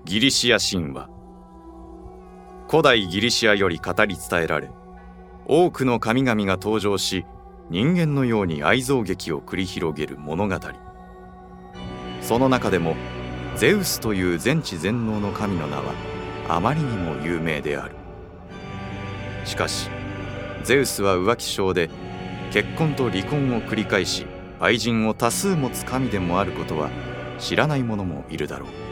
ギリシア神話。古代ギリシアより語り伝えられ、多くの神々が登場し、人間のように愛憎劇を繰り広げる物語。その中でもゼウスという全知全能の神の名はあまりにも有名である。しかしゼウスは浮気性で、結婚と離婚を繰り返し愛人を多数持つ神でもあることは知らない者もいるだろう。